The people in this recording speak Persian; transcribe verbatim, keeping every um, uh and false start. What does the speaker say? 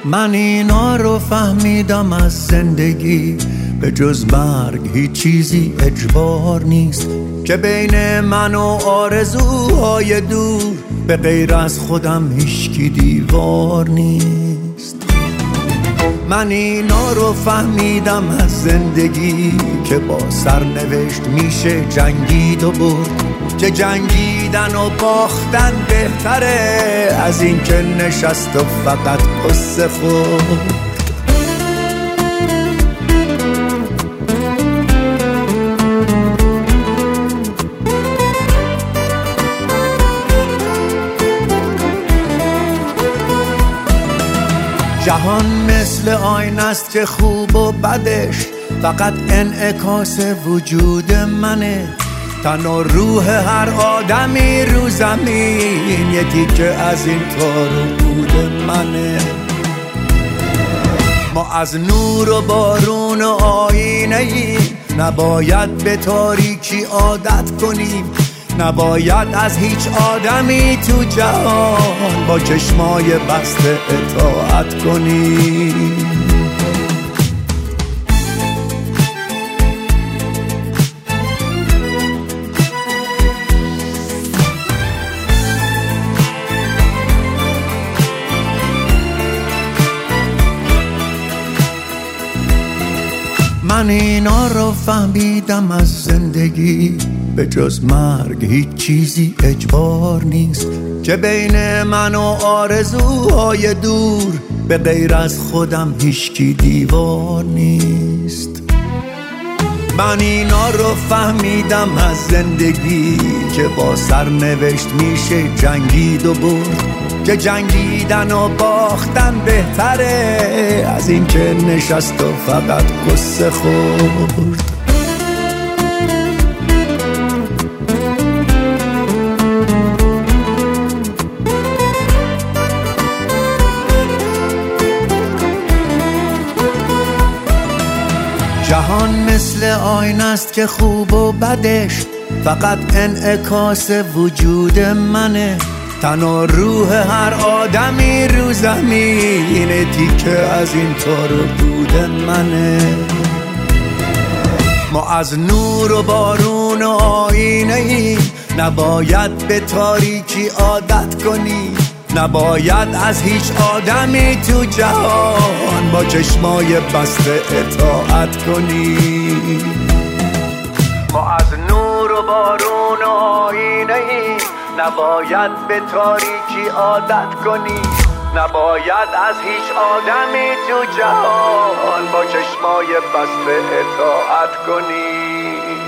من اینا رو فهمیدم از زندگی، به جز مرگ هیچ چیزی اجبار نیست، که بین من و آرزوهای دور به غیر از خودم هیچکی دیوار نیست. من اینا رو فهمیدم از زندگی، که با سرنوشت میشه جنگید و برد، که جنگیدن و باختن بهتره از این که نشست و فقط قصه خورد. جهان مثل آینه است که خوب و بدش فقط انعکاس وجود منه، تن و روح هر آدمی رو زمین یکی که از این تار بود منه. ما از نور و بارون و آینه ایم، نباید به تاریکی عادت کنیم، نباید از هیچ آدمی تو جهان با چشمای بسته اطاعت کنیم. من اینا رو فهمیدم از زندگی، به جز مرگ هیچ چیزی اجبار نیست، که بین من و آرزوهای دور به غیر از خودم هیچکی دیوار نیست. من اینا رو فهمیدم از زندگی، که با سرنوشت میشه جنگید و برد، که جنگیدن و باختن بهتره از این که نشست و فقط قصه خورد. جهان مثل آینه است که خوب و بدش فقط انعکاس وجود منه، تن و روح هر آدمی رو زمین تیکه از این تار و پود منه. ما از نور و بارون و آینه ایم، نباید به تاریکی عادت کنیم، نباید از هیچ آدمی تو جهان با چشمای بسته اطاعت کنیم. ما از نور و بارون و آینه ایم، نباید به تاریکی عادت کنیم، نباید از هیچ آدمی تو جهان با چشمای بسته اطاعت کنیم.